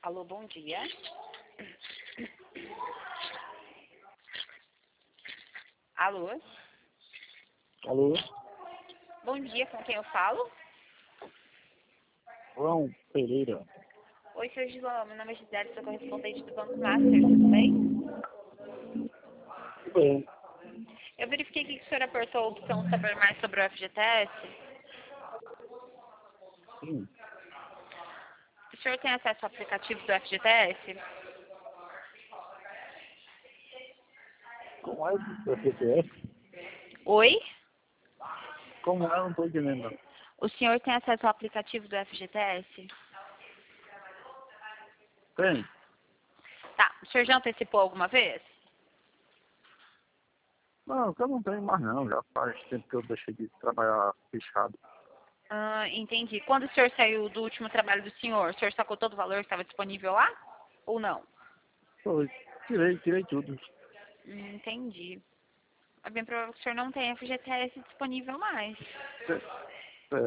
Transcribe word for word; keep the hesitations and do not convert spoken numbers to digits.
Alô, bom dia. Alô? Alô? Bom dia, com quem eu falo? João Pereira. Oi, senhor João, meu nome é Gisele, sou correspondente do Banco Master, tudo bem? Tudo bem. Eu verifiquei aqui que o senhor apertou a opção saber mais sobre o F G T S. Sim. O senhor tem acesso ao aplicativo do F G T S? Como é o F G T S? Oi? Como é? Não estou entendendo. O senhor tem acesso ao aplicativo do F G T S? Tem. Tá, o senhor já antecipou alguma vez? Não, eu não tenho mais não. Já faz tempo que eu deixei de trabalhar fechado. Ah, entendi. Quando o senhor saiu do último trabalho do senhor, o senhor sacou todo o valor que estava disponível lá? Ou não? Foi. Tirei, tirei tudo. Hum, entendi. É bem provável que o senhor não tenha F G T S disponível mais.